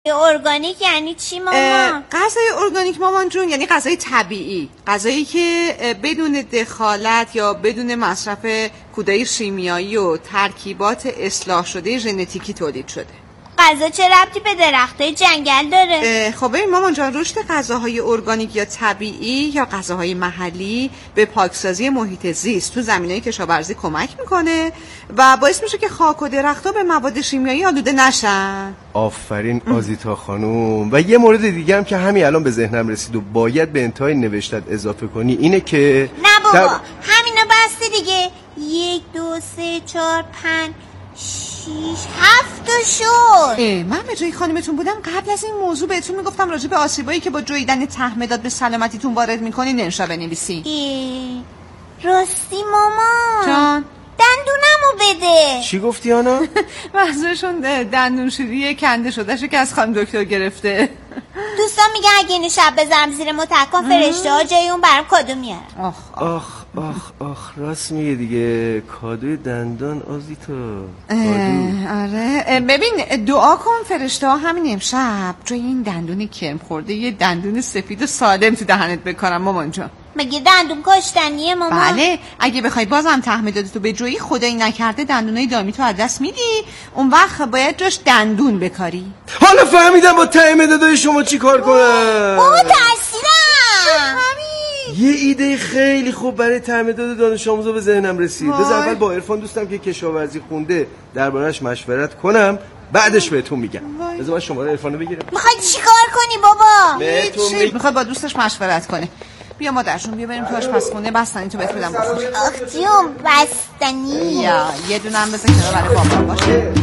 ارگانیک یعنی چی مامان؟ غذای ارگانیک مامان جون یعنی غذای طبیعی، غذایی که بدون دخالت یا بدون مصرف کودهای شیمیایی و ترکیبات اصلاح شده ژنتیکی تولید شده. غذا چه ربطی به درختای جنگل داره؟ خب ببین مامان جان، رشد غذاهای ارگانیک یا طبیعی یا غذاهای محلی به پاکسازی محیط زیست تو زمینهای کشاورزی کمک میکنه و باعث میشه که خاک و درخت‌ها به مواد شیمیایی آلوده نشن. آفرین آزیتا خانوم. و یه مورد دیگه هم که همین الان به ذهنم رسید و باید به انتهای نوشتت اضافه کنی اینه که نه بابا همینا بسته دیگه. 1 2 3 4 5 6 7 تا شد. من به جای خانمتون بودم قبل از این موضوع بهتون میگفتم راجع به آسیبایی که با جویدن تهمداد به سلامتیتون وارد میکنین انشا بنویسی. راستی مامان جان دندونمو بده. چی گفتی آنا؟ منظورشون دندون شیری کنده شدهشو که از خانم دکتر گرفته. دوستان میگن اگه اینو شب بذارم زیر متکا فرشته ها جای اون برام کادو میارن. آخ راست میگه دیگه، کادوی دندان آزیتا. آره ببین دعا کن فرشته ها همین امشب جای این دندون کرم خورده یه دندون سفید و سالم تو دهنت بکنم مامان جان. مگه دندون کاشتنیه مامان؟ بله اگه بخوای بازم تهمدادتو به جویی خدایی نکرده دندونای دامی تو از دست میدی، اون وقت باید جاش دندون بکاری. حالا فهمیدم با تهمدادای شما چی کار کنم. بابا ترسیدم. یه ایده خیلی خوب برای تهمداد دانش آموزا به ذهنم رسید. بذار اول با عرفان دوستم که کشاورزی خونده دربارش مشورت کنم، بعدش بهتون میگم. بذار من شماره عرفانو بگیرم. میخوای چیکار کنی بابا؟ بهتون میخواد با دوستش مشورت کنه. بیا مادرشون بیا بریم تو آشپزخونه بستنی تو بهت بدم بخور. آخ جون بستنی. یا یه دونم بذار کنار برای بابا باشه.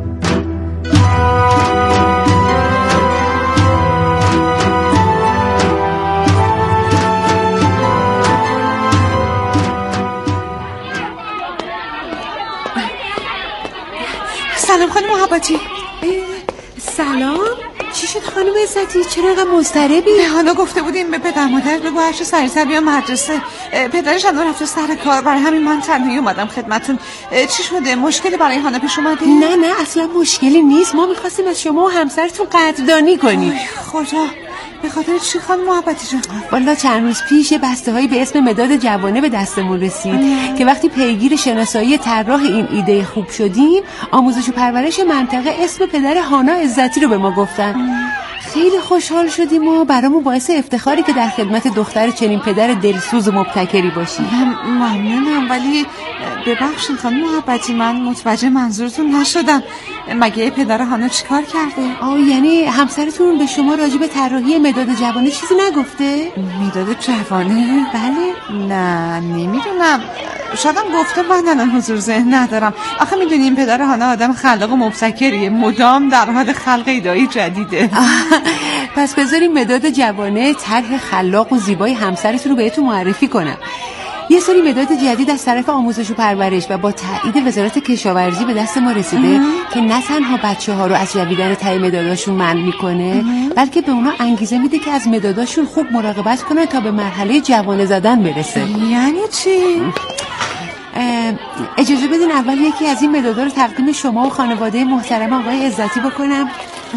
سلام خانم محبتی. سلام. چی شد خانم عزتی؟ چرا اینقدر مضطربی؟ حالا گفته بودیم به پدر مادر بگو هرچه سریعتر بیام مدرسه. پدرش الان رفته سر کار، برای همین من تنهایی اومدم خدمتتون. چی شده؟ مشکلی برای هانا پیش اومده؟ نه اصلا مشکلی نیست. ما می‌خواستیم از شما و همسرتون قدردانی کنیم. خدا به خاطر چی خانم محبتی جان؟ والا چند روز پیش یه بسته‌هایی به اسم مداد جوانه به دستمون رسید که وقتی پیگیر شناسایی طراح این ایده خوب شدیم، آموزش و پرورش منطقه اسم پدر هانا عزتی رو به ما گفتن. خیلی خوشحال شدیم و برامون باعث افتخاری که در خدمت دختر چنین پدر دلسوز و مبتکری باشیم. ممنونم ولی ببخشید خانم محبتی من متوجه منظورتون نشدم. مگه پدر هانا چیکار کرده؟ یعنی همسرتون به شما راجع به طراحی مداد جوانه چیزی نگفته؟ مداد جوانه؟ بله. نه نمیدونم، شاید هم گفته من الان حضور ذهن ندارم. آخه میدونیم پدر هانا آدم خلاق و مبتکریه، مدام در حال خلق ایده‌ای جدیده. پس بذاریم مداد جوانه طرح خلاق و زیبای همسرتون رو بهتون معرفی کنم. یه سری مداد جدید از طرف آموزش و پرورش و با تایید وزارت کشاورزی به دست ما رسیده که نه تنها بچه‌ها رو از جویدن ته مداداشون منع میکنه، بلکه به اونا انگیزه میده که از مداداشون خوب مراقبت کنن تا به مرحله جوانه زدن برسه. یعنی چی؟ اجازه بدین اول یکی از این مدادا رو تقدیم شما و خانواده محترم آقای عزتی بکنم.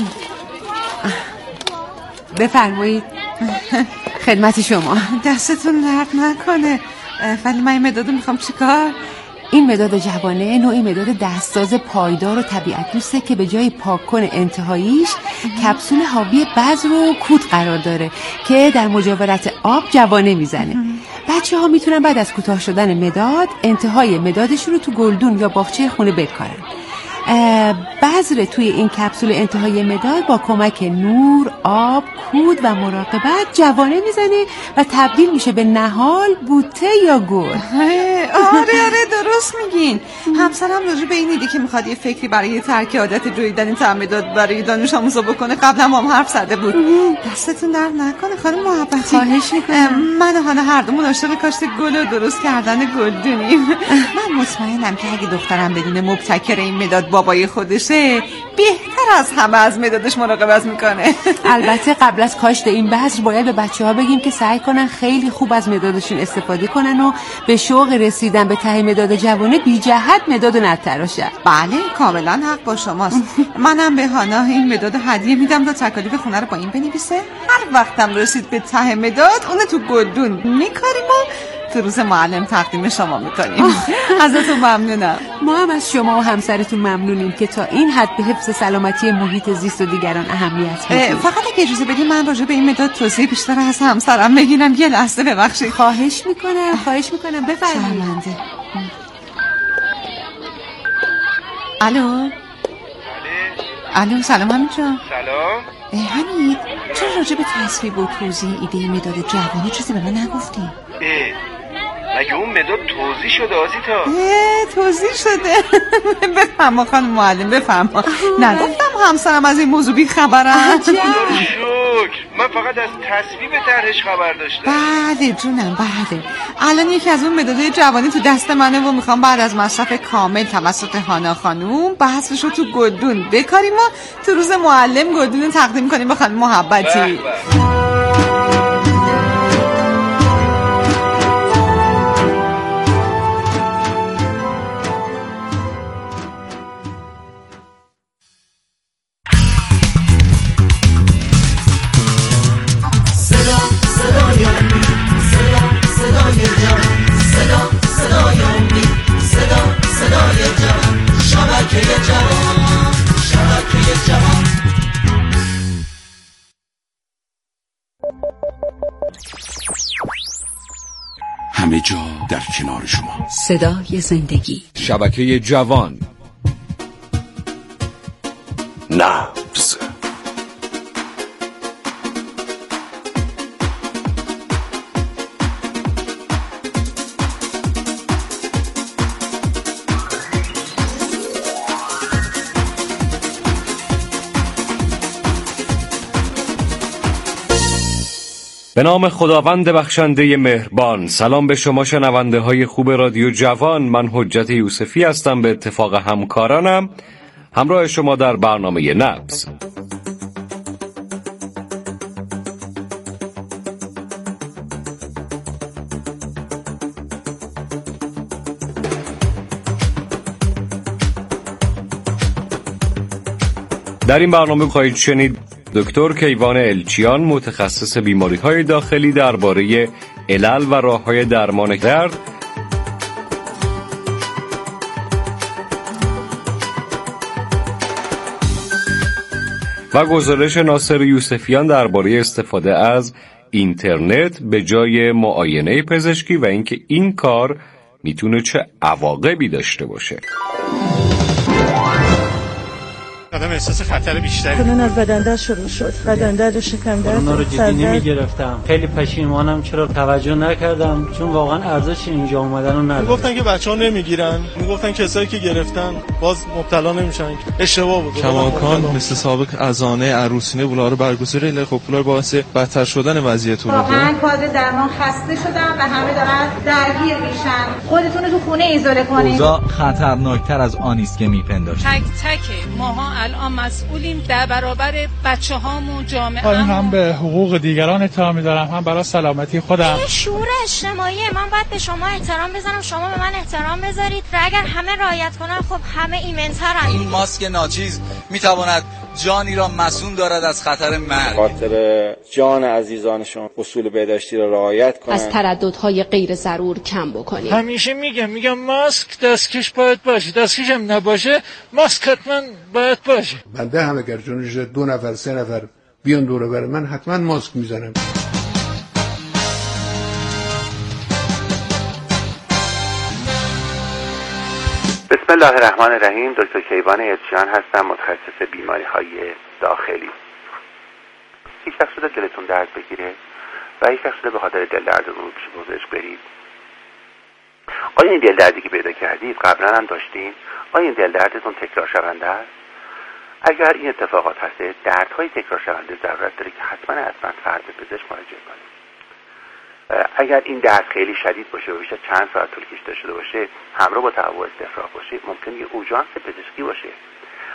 بفرمایید. خدمت شما. دستتون درد نکنه. ولی من این مدادو میخوام چیکار؟ این مداد جوانه نوعی مداد دستساز پایدار و طبیعت دوسته که به جای پاک‌کن انتهاییش کپسول حاوی بذر و کود قرار داره که در مجاورت آب جوانه میزنه. بچه ها میتونن بعد از کوتاه شدن مداد انتهای مدادشون رو تو گلدون یا باغچه خونه بکارن. بذر توی این کپسول انتهای مداد با کمک نور، آب، کود و مراقبت جوانه میزنه و تبدیل میشه به نهال، بوته یا گل. آره درست میگین. همسرم راجع به این ایده که میخواد یه فکری برای ترک عادت جویدن مداد برای دانش آموزا بکنه قبلا هم حرف زده بود. دستتون درد نکنه خانم محبتی. خواهش میکنم. من و هانا هر دومون عاشق کاشت گل و درست کردن گلدونیم. من مطمئنم که اگه دخترم بدون مبتکر این مداد بابای خودش باشه بهتر از همه از مدادش مراقبت میکنه. البته قبل از کاشت این بذر باید به بچه‌ها بگیم که سعی کنن خیلی خوب از مدادشون استفاده کنن و به شوق رسیدن به ته مداد جوانه بی جهت مداد نتراشن. بله کاملا حق با شماست. منم به هانا این مداد هدیه میدم تا تکالیف خونه رو با این بنویسه. هر وقتم رسید به ته مداد اون تو گلدون میکاریم و تو روز معلم تقدیم شما میکنیم. ازتون ممنونم. ما هم از شما و همسرتون ممنونیم که تا این حد به حفظ سلامتی محیط زیست و دیگران اهمیت میدید. فقط اگه اجازه بدید من راجع به این مداد توضیح بیشتر از همسرم بگیرم. یه لحظه ببخشید. خواهش میکنم بفرمایید. الو سلام حمید جان. سلام. حمید چرا راجع به تصویب و توضیح ایده مداد جوانی چیزی به من نگفتی؟ مگه اون مداد توضیح شده آزیتا؟ توضیح شده. بفرما خانم معلم بفرما. نگفتم همسرم از این موضوع بی خبرم. شکر من فقط از تصویب طرحش خبر داشتم. بله جونم بله. الان یکی از اون مدادهای جوانی تو دست منه و میخوام بعد از مصرف کامل توسط هانا خانوم بحثش رو تو گلدون بکاریم و تو روز معلم گلدون تقدیم کنیم به خانم محبتی. همه جا در کنار شما. صدای زندگی. شبکه جوان. نبض. به نام خداوند بخشنده مهربان. سلام به شما شنونده های خوب رادیو جوان. من حجت یوسفی هستم. به اتفاق همکارانم همراه شما در برنامه نبض. در این برنامه خواهید شنید دکتر کیوان الچیان متخصص بیماری‌های داخلی درباره علل و راه‌های درمان درد و گزارش ناصر یوسفیان درباره استفاده از اینترنت به جای معاینه پزشکی و اینکه این کار میتونه چه عواقبی داشته باشه. آدم احساس خطر بیشتری کنون از بدن درد شروع شد. بدن درد و شکم درد. اونا رو جدی نمیگرفتم. خیلی پشیمانم چرا توجه نکردم، چون واقعا ارزش اینجا اومدن رو نداره. میگفتن که بچه‌ها نمیگیرن، میگفتن کسایی که گرفتن باز مبتلا نمیشن. اشتباه بود. کماکان مثل سابق ازانه عروسینه بولا رو برگزاری، ولی خب بولا باعث بدتر شدن وضعیت بود. واقعا کادر درمان خسته شدم و همه دارن درگیر میشن. خودتون رو تو خونه ایزوله کنید. اوضاع خطرناکتر از آنی است که میپنداشتید. تک تک ماها الان مسئولیم در برابر بچه‌هامون، جامعه هم به حقوق دیگران احترام می‌ذارم، هم برای سلامتی خودم. شعور اجتماعی من باید به شما احترام بذارم، شما به من احترام بذارید و اگر همه رعایت کنن خب همه ایمن‌ترن. این ماسک ناچیز میتواند جانی را مسئول دارد از خطر مرگ. خاطر جان عزیزانشون اصول بهداشتی را رعایت کنند. از ترددهای غیر ضرور کم بکنید. همیشه میگم ماسک دستکش باید باشه، دستکش هم نباشه ماسک حتما باید باشه. بنده هم اگر جونش 2 نفر 3 نفر بیان دور و بر من حتما ماسک میزنم. بسم الله الرحمن الرحیم. دکتر کیوان الچیان هستم، متخصص بیماری‌های داخلی. هیچ وقت شده دلتون درد بگیره و هیچ وقت شده به خاطر دل دردتون پیش پزشک برید؟ آیا این دل دردی که پیدا کردید قبلا هم داشتین؟ آیا این دل دردتون تکرار شونده است؟ اگر این اتفاقات هست، دردهای تکرار شونده ضرورت داره که حتما فرد به پزشک مراجعه کنه. اگر این درد خیلی شدید باشه و بیش از چند ساعت طول کشیده شده باشه، همراه با تهوع استفراغ باشه، ممکنه یه اورژانس پزشکی باشه.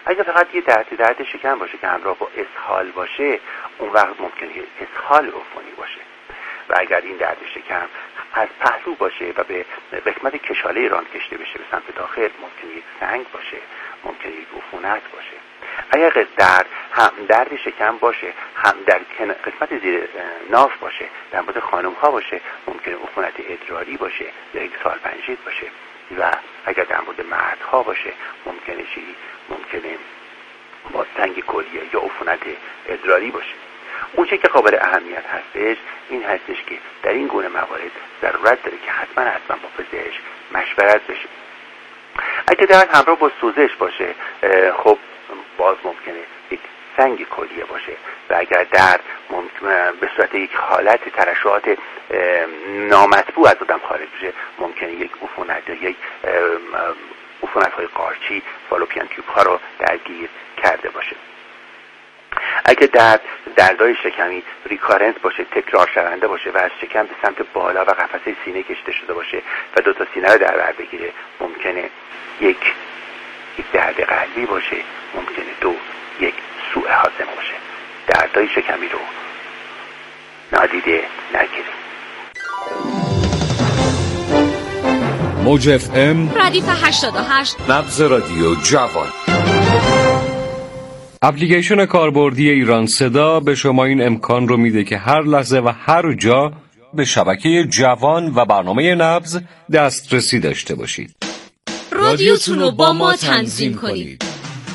اگر فقط یه درد شکم باشه که همراه با اسهال باشه، اون وقت ممکنه اسهال عفونی باشه. و اگر این درد شکم از پهلو باشه و به قسمت کشاله ران کشیده بشه به سمت داخل، ممکنه یک سنگ باشه، ممکنه یک عفونت باشه. اگر هم درد شکم باشه، هم در قسمت زیر ناف باشه، در مورد خانم ها باشه، ممکنه عفونت ادراری باشه یا یک سالپنجیت باشه. و اگر در مورد مردها باشه، ممکنه با سنگ کلیه یا عفونت ادراری باشه. اون چیزی که قابل اهمیت هستش این هستش که در این گونه موارد ضرورت داره که حتما با پزشک مشورت بشه. اگه درد همراه با سوزش باشه، خب باز ممکنه یک سنگ کلیه باشه. و اگر درد به صورت یک حالت ترشحات نامطبوع از آدم خارج بشه، ممکنه یک عفونت یا یک عفونت‌های قارچی فالوپیان تیوب ها رو درگیر کرده باشه. اگه دردهای شکمی ریکارنت باشه، تکرار شونده باشه و از شکم به سمت بالا و قفسه سینه کشیده شده باشه و دو تا سینه رو در بر بگیره، ممکنه یک درد قلبی باشه، ممکنه یک سوء هاضمه باشه. دردهای شکمی رو نادیده نگیریم. موج اف ام ردیف 88 نبض رادیو جوان. اپلیکیشن کاربردی ایران صدا به شما این امکان رو میده که هر لحظه و هر جا به شبکه جوان و برنامه نبض دسترسی داشته باشید. رادیوتون رو با ما تنظیم کنید.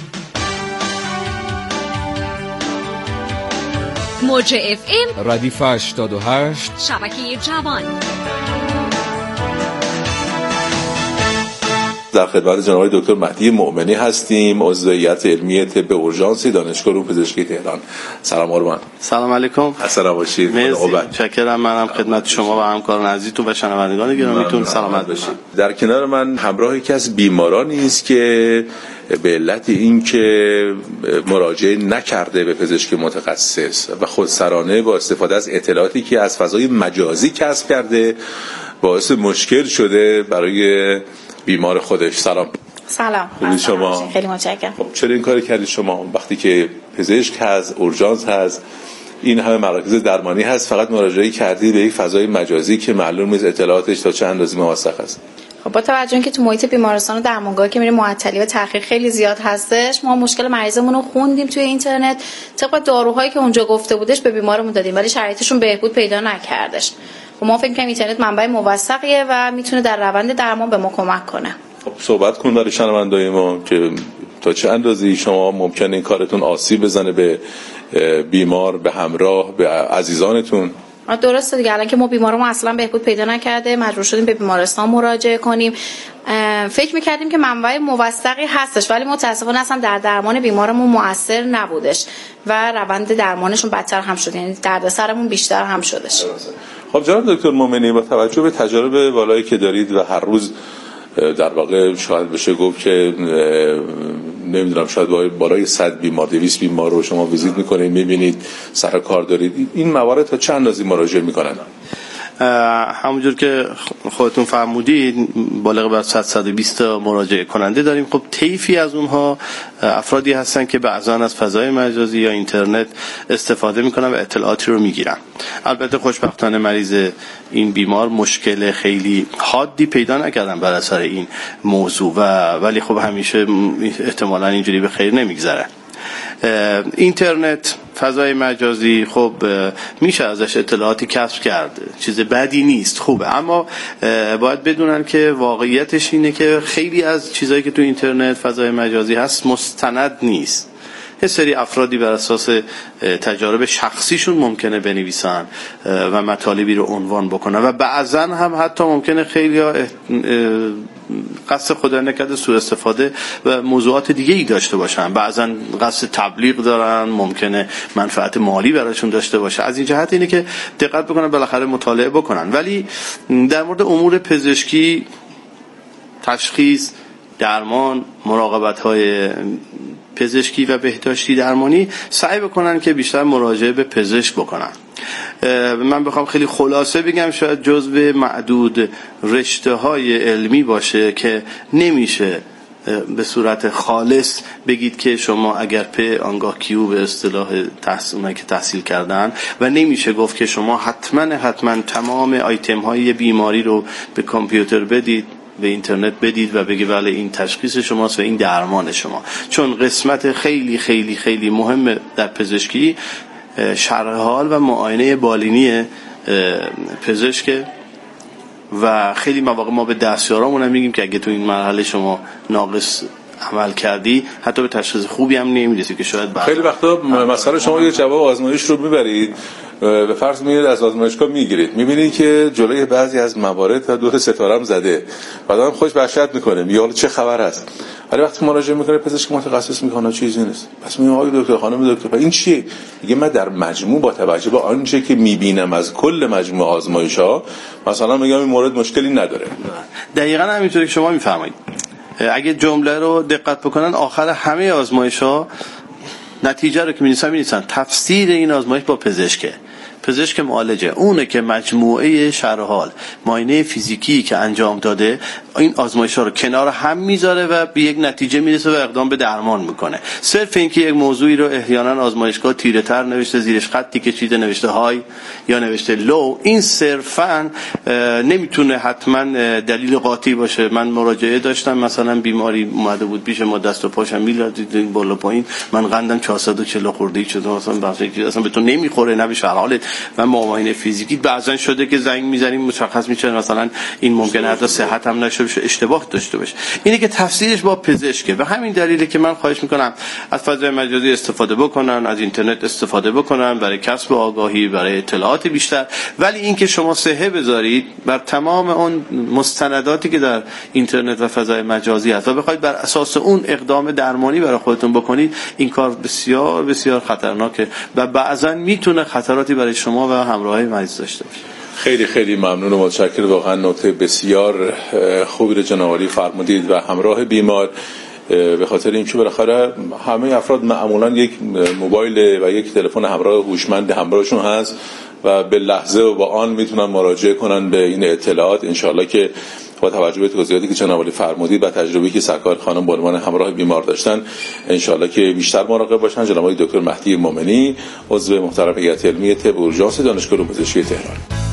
موج اف ام ردیف 88 شبکه جوان. در خدمت جناب دکتر مهدی مؤمنی هستیم، عضو هیئت علمی طب اورژانسی دانشگاه علوم پزشکی تهران. سلام قربان. سلام علیکم. السلام باشید. متشکرم. منم خدمت شما و همکاران عزیزتون و شنوندگان گرامیتون سلامت باشید. در کنار من همراه یکی از بیمارانی است که به علت اینکه مراجعه نکرده به پزشک متخصص و خودسرانه با استفاده از اطلاعاتی که از فضای مجازی کسب کرده باعث مشکل شده برای بیمار خودش. سلام. سلام. شما؟ خیلی متشکرم. خب چرا این کاری کردید شما وقتی که پزشک هست، اورژانس هست، این همه مراکز درمانی هست، فقط مراجعه کردید به یک فضای مجازی که معلوم نیست اطلاعاتش تا چه اندازه موثق است؟ خب با توجه اینکه تو محیط بیمارستان و درمانگاه که میره معطلی و تحقیق خیلی زیاد هستش، ما مشکل مریضمون رو خوندیم توی اینترنت، طبق داروهایی که اونجا گفته بودش به بیمارمون دادیم ولی شرایطشون بهبود پیدا نکردش. و ما فکر می‌کنیم اینترنت منبع موثقیه و میتونه در روند درمان به ما کمک کنه. خب صحبت کن برای شنوندای ما که تا چه اندازه شما ممکنه این کارتون آسیب بزنه به بیمار، به همراه، به عزیزانتون. درسته دیگه. الان که ما بیمارمون اصلا بهبود پیدا نکرده، مجبور شدیم به بیمارستان مراجعه کنیم. فکر می‌کردیم که منبع موثقی هستش ولی متأسفانه اصلا در درمان بیمارمون مؤثر نبودش و روند درمانشون بدتر هم شد، یعنی دردسرمون بیشتر هم شدش. خب جناب دکتر مؤمنی، با توجه به تجارب والایی که دارید و هر روز در واقع شاید بشه گفت که نمیدونم شاید بالای 100 بیمار 200 بیمار رو شما ویزیت میکنید، میبینید، سر کار دارید، این موارد تا چند اندازه مراجعه میکنن؟ همونجور که خودتون فرمودید بالغ بر 100-120 مراجعه کننده داریم. خب طیفی از اونها افرادی هستن که بعضا از فضای مجازی یا اینترنت استفاده میکنن و اطلاعاتی رو میگیرن. البته خوشبختانه مریض این بیمار مشکل خیلی حادی پیدا نکردن بر اثر این موضوع ولی خب همیشه احتمالاً اینجوری به خیر نمیگذره. اینترنت، فضای مجازی، خب میشه ازش اطلاعاتی کسب کرد، چیز بدی نیست، خوبه، اما باید بدونن که واقعیتش اینه که خیلی از چیزایی که تو اینترنت، فضای مجازی هست مستند نیست. یه سری افرادی بر اساس تجارب شخصیشون ممکنه بنویسن و مطالبی رو عنوان بکنن و بعضا هم حتی ممکنه خیلی قصد خدا نکرده سوء استفاده و موضوعات دیگه ای داشته باشن، بعضا قصد تبلیغ دارن، ممکنه منفعت مالی براشون داشته باشه. از این جهت اینه که دقت بکنن، بالاخره مطالعه بکنن. ولی در مورد امور پزشکی، تشخیص، درمان، مراقبت‌های پزشکی و بهداشتی درمانی سعی بکنن که بیشتر مراجعه به پزشک بکنن. من بخوام خیلی خلاصه بگم شاید جزو معدود رشته‌های علمی باشه که نمیشه به صورت خالص بگید که شما اگر په آنگاه کیو به اصطلاح تحصیل کردن و نمیشه گفت که شما حتما تمام آیتم های بیماری رو به کامپیوتر بدید، به اینترنت بدید و بگی بله این تشخیص شماست و این درمان شما. چون قسمت خیلی خیلی خیلی مهم در پزشکی شرح حال و معاینه بالینی پزشک و خیلی مواقع ما به دستیارامون هم میگیم که اگه تو این مرحله شما ناقص عمل کردی حتی به تشخیص خوبی هم نمیرسی که شاید خیلی وقتا مثلا شما یه جواب آزمایش رو میبرید به فرض میاد از آزمایشگاه میگیرید، میبینید که جلوی بعضی از موارد تا 2 ستاره هم زده، بعدم خوش وحشت میکنه، میگه حالا چه خبر است. ولی وقتی مراجعه میکنه پزشک متخصص میگه چیزی نیست، پس میگه آقای دکتر خانم دکتر این چیه؟ میگه من در مجموع با توجه به آنچه که میبینم از کل مجموع آزمایش‌ها مثلا میگم این مورد مشکلی نداره. دقیقاً همینطوری که شما میفرمایید. اگه جمله رو دقت بکنن آخر همه آزمایش‌ها نتیجه رو که می‌نویسن تفسیر این آزمایش با پزشک معالجه، اونه که مجموعه شرح حال معاینه فیزیکی که انجام داده این آزمایش‌ها رو کنار هم میذاره و به یک نتیجه میرسه و اقدام به درمان میکنه. صرف اینکه یک موضوعی رو احیانا آزمایشگاه تیره‌تر نوشته، زیرش خطی کشیده نوشته های یا نوشته لو، این صرفاً نمیتونه حتما دلیل قاطعی باشه. من مراجعه داشتم مثلا بیماری اومده بود پیش ما، دست و پاشم میلرزید بالا پایین، من قندم 440 خورده‌ای شده، مثلا بحثی اصلا به تو نمیخوره نه به شرح حالت و معاینه فیزیکی بعضن شده که زنگ میزنیم مشخص میشه مثلا این ممکنه حتی صحت هم نشه بشه، اشتباه داشته باشه. اینه که تفسیرش با پزشکه و همین دلیله که من خواهش میکنم از فضای مجازی استفاده بکنن، از اینترنت استفاده بکنن برای کسب آگاهی، برای اطلاعات بیشتر، ولی اینکه شما صحه بذارید بر تمام اون مستنداتی که در اینترنت و فضای مجازی هست و بخواید بر اساس اون اقدام درمانی برای خودتون بکنید، این کار بسیار بسیار خطرناکه و بعضا میتونه خطراتی برای شما و همراهی مریض داشته باشه. خیلی خیلی ممنون و متشکرم، واقعا نکته بسیار خوبی رو جناب عالی فرمودید و همراه بیمار به خاطر اینکه بالاخره همه افراد معمولا یک موبایل و یک تلفن همراه هوشمند همراهشون هست و به لحظه و با آن میتونن مراجعه کنن به این اطلاعات. انشالله که با توجه به توضیحاتی که جناب عالی فرمودید و تجربه‌ای که سرکار خانم به عنوان همراه بیمار داشتن، انشالله که بیشتر مراقب باشن. جناب عالی دکتر مهدی مومنی، عضو محترم هیئت علمی طب اورژانس دانشگاه علوم پزشکی تهران.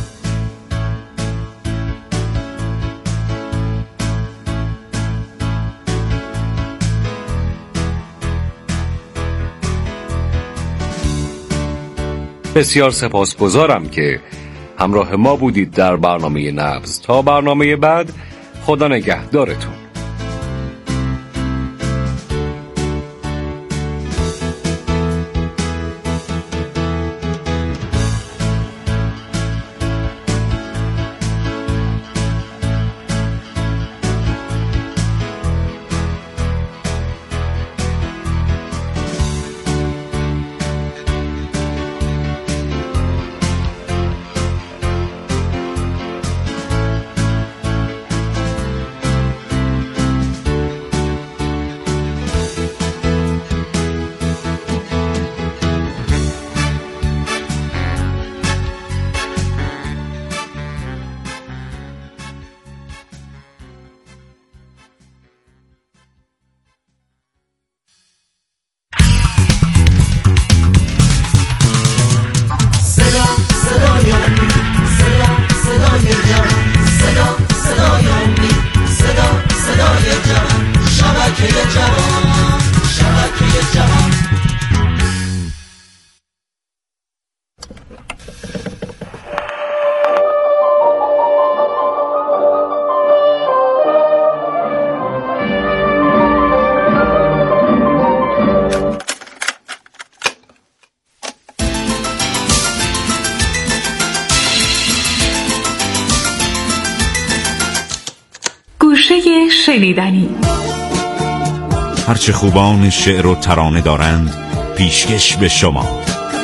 بسیار سپاسگزارم که همراه ما بودید در برنامه نبض. تا برنامه بعد، خدا نگهدارتون. گوشه شنیدنی. هرچه خوبان شعر و ترانه دارند پیشکش به شما.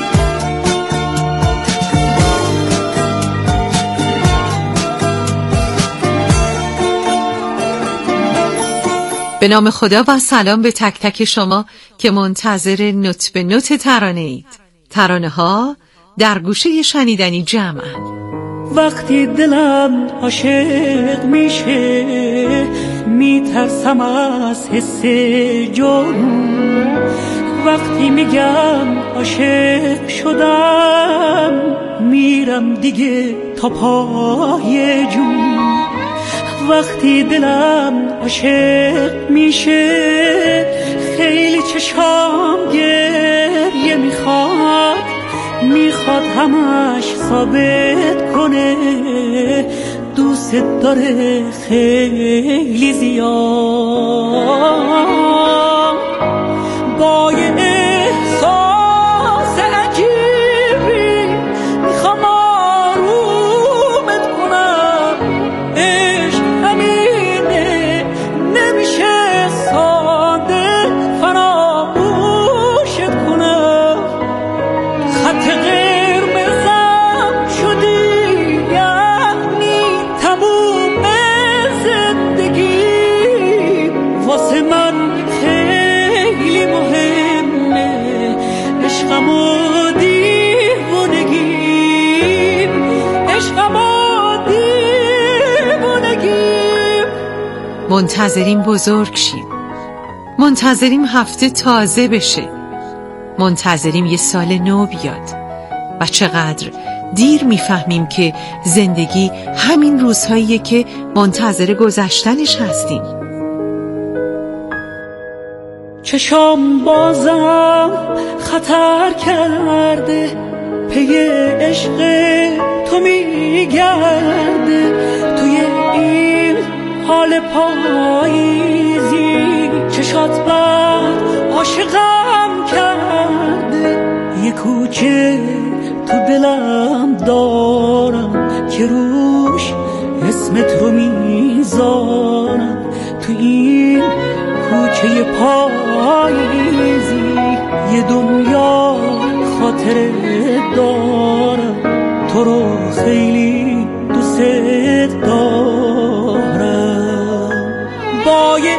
به نام خدا و سلام به تک تک شما که منتظر نوت به نوت ترانه اید. ترانه ها در گوشه شنیدنی جمعند. وقتی دلم عاشق میشه میترسم از حس جنون، وقتی میگم عاشق شدم میرم دیگه تا پای جون. وقتی دلم عاشق میشه خیلی چشام گریه میخواد همش ثابت کنه دوست داره خیلی زیاد. با یه احساس عجیبی میخوام آرومت کنم، عشق همینه نمیشه ساده فراموشت کنم. خط قرمزم شدی یعنی تموم زندگی، واسه من خیلی مهمه عشقم و دیوونگیم، عشقم و دیوونگیم. منتظریم بزرگ شیم، منتظریم هفته تازه بشه، منتظریم یه سال نو بیاد و چقدر دیر میفهمیم که زندگی همین روزهاییه که منتظر گذشتنش هستیم. چشام بازم خطر کرده، پی عشق تو میگرده، توی این حال پاییزی چشات بر عاشقم کرده. یه کوچه تو دلم دارم که روش اسمت رو میذارم، تو این کوچه پاییزی یه دنیا خاطره دارم، تو رو خیلی دوست دارم. با یه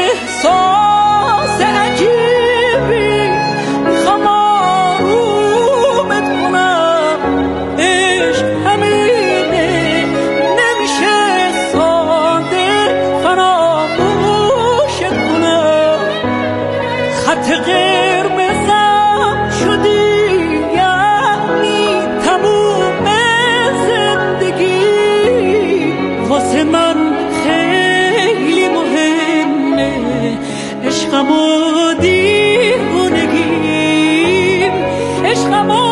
احساس عجیبی میخوام آرومت کنم، عشق همینه نمیشه ساده فراموشت کنم. خط قرمزم شدی یعنی تموم زندگی، واسه من خیلی مهمه عشقم و دیوونگیم، عشقم و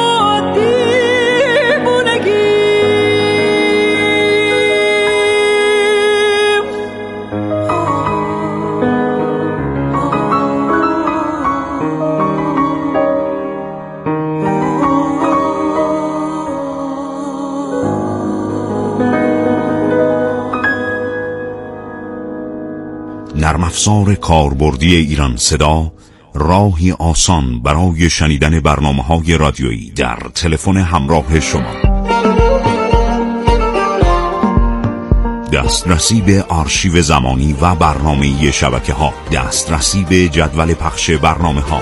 نرم افزار کاربردی ایران صدا راهی آسان برای شنیدن برنامه‌های رادیویی در تلفن همراه شما. دسترسی به آرشیو زمانی و برنامه‌ای شبکه‌ها، دسترسی به جدول پخش برنامه‌ها.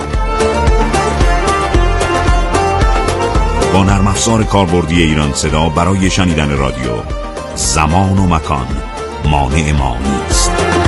با نرم افزار کاربردی ایران صدا برای شنیدن رادیو زمان و مکان مانع ما نیست.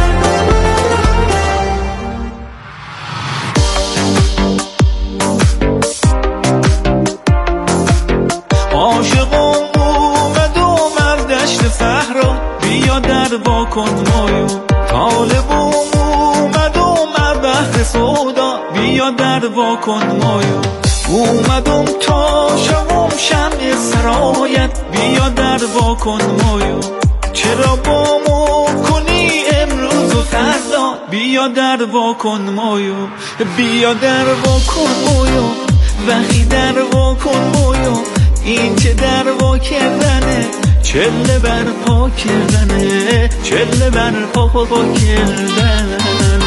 کن مایو طالب اومد بحر سودا، بیا در وا کن مایو اومدم تا شوم شمع سرایت، بیا در وا کن مایو چرا بامو کنی امروز و فردا، بیا در وا کن مایو، بیا در وا کن مایو، وقتی در وا کن مایو، این چه در وا کردنه، چله بر پا کردنه، چله بر پا کردنه.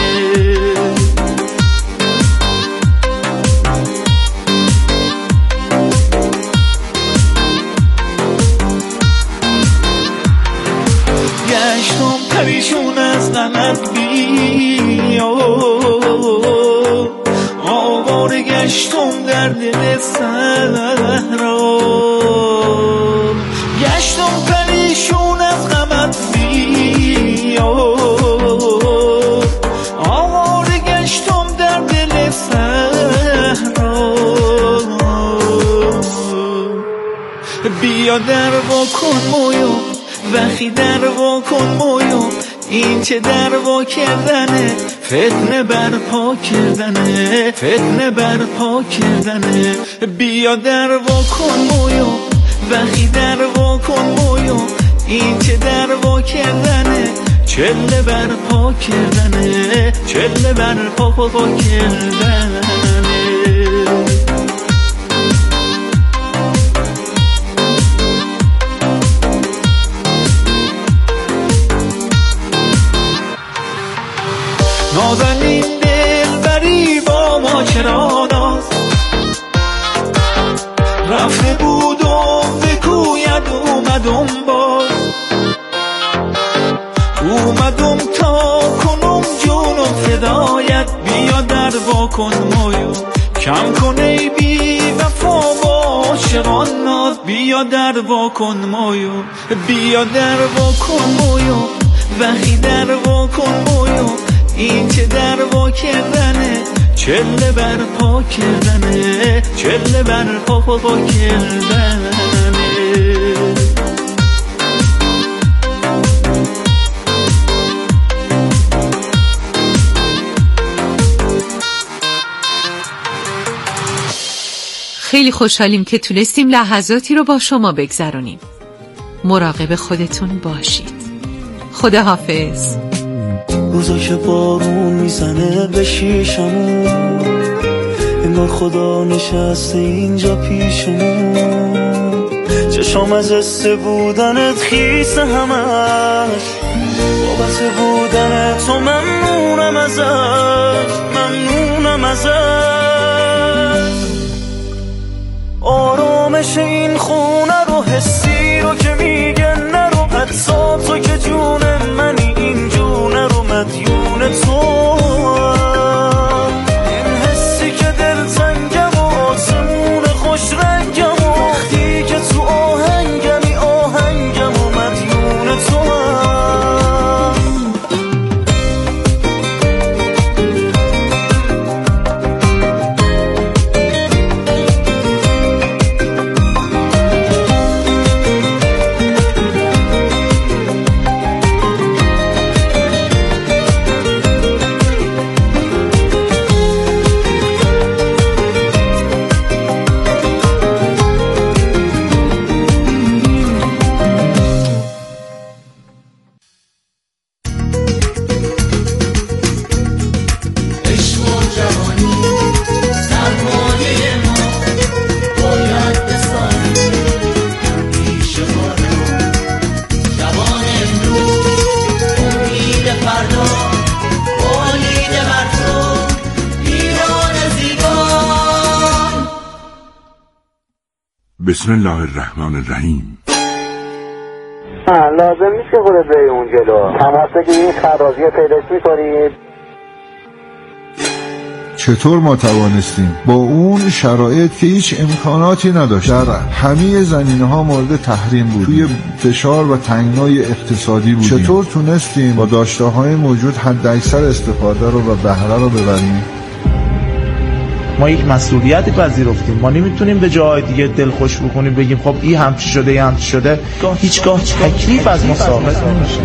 گشتم پریشون از غمت بیا، آواره گشتم در دل صحرا، گشتم پریشون از غمت بیا، بیا در وا کن مویو وقتی در وا کن مویو این چه در وا کردنه فتنه برپا کردنه فتنه برپا کردنه بیا در وا کن مویو وقتی در وا کن مویو این چه در وا کردنه چله برپا کردنه چله برپا کردنه نازنین دلبری با ما چرا ناز رفته بود و بگوید اومدم باز اومدم تا کنم جونم فدایت بیا در وا کن مویو کم کن ای بی وفا با عاشقان ناز بیا در وا کن مویو بیا در وا کن مویو وقتی در وا کن مویو این چه در وا کردنه چله برپا کردنه چله برپا کردنه خیلی خوشحالیم که تونستیم لحظاتی رو با شما بگذرونیم. مراقب خودتون باشید. خداحافظ. روزا که بارون میزنه به شیشمون انگار خدا نشسته اینجا پیشمون چشام از استه بودنت خیسه همش بابت بودن تو ممنونم ازش ممنونم ازش آرامش این خونه رو حسی رو که میگه نرو حتی تو که جون منی این جونه رو مدیون تو این حسی که دلتنگم و آسمون خوش رنگم و وقتی که تو آهنگمی آهنگم و مدیون تو بسم الله الرحمن الرحیم. لازم نیست که خودت بری اون جلو تماس بگیری این خرازی رو پیداش می‌کنید. چطور ما توانستیم با اون شرایط که هیچ امکاناتی نداشت در همه زمینه‌ها مورد تحریم بود توی فشار و تنگنای اقتصادی بودیم چطور تونستیم با داشته‌های موجود حداکثر استفاده رو و بهره رو ببریم؟ ما یک مسئولیتی پذیرفتیم ما نمیتونیم به جای دیگه دل خوش بکنیم بگیم خب این همچی شده این همچی شده هیچگاه تکلیف از ما ثابت نمیشه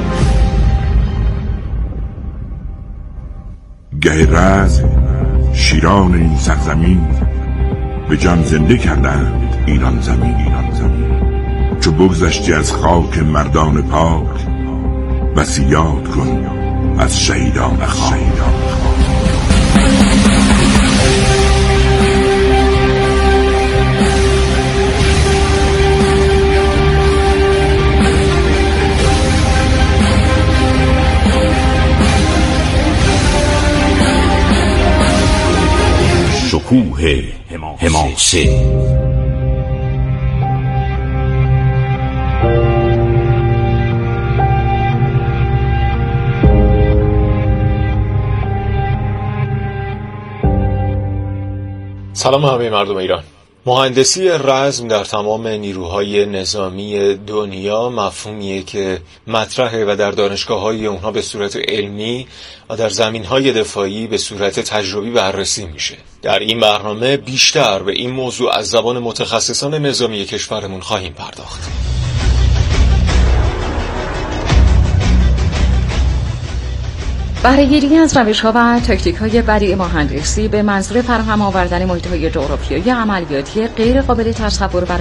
گه رز شیران این سرزمین به جان زنده کردند ایران زمین چو بگذشتی از خاک مردان پاک وصیت کن از شهیدان خاک شکوه حماسه سلام همه مردم ایران. مهندسی رزم در تمام نیروهای نظامی دنیا مفهومیه که مطرحه و در دانشگاه‌های اونها به صورت علمی و در زمینهای دفاعی به صورت تجربی بررسی میشه. در این برنامه بیشتر به این موضوع از زبان متخصصان نظامی کشورمون خواهیم پرداخت. بهره‌گیری از روش‌ها و تاکتیک‌های بدیع مهندسی به منظور فراهم آوردن محیط‌های جغرافیایی عملیاتی غیر قابل تصور